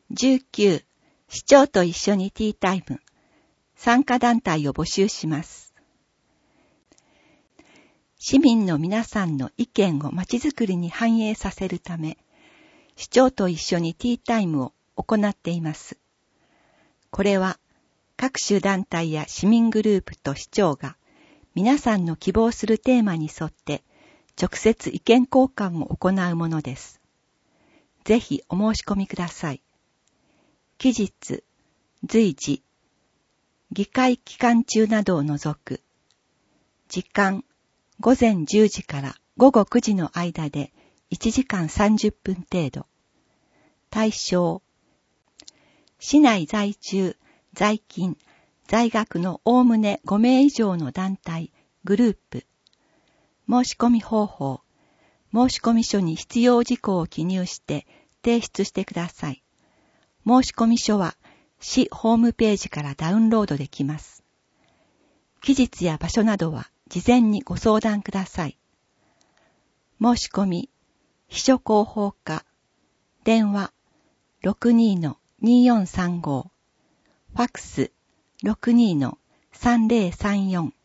19、市長と一緒にティータイム、参加団体を募集します。市民の皆さんの意見をまちづくりに反映させるため、市長と一緒にティータイムを行っています。これは、各種団体や市民グループと市長が、皆さんの希望するテーマに沿って、直接意見交換を行うものです。ぜひお申し込みください。期日、随時、議会期間中などを除く。時間、午前10時から午後9時の間で1時間30分程度。対象、市内在住、在勤、在学のおおむね5名以上の団体、グループ。申し込み方法、申し込み書に必要事項を記入して提出してください。申し込み書は市ホームページからダウンロードできます。期日や場所などは事前にご相談ください。申し込み、秘書広報課、電話 62-2435、ファックス 62-3034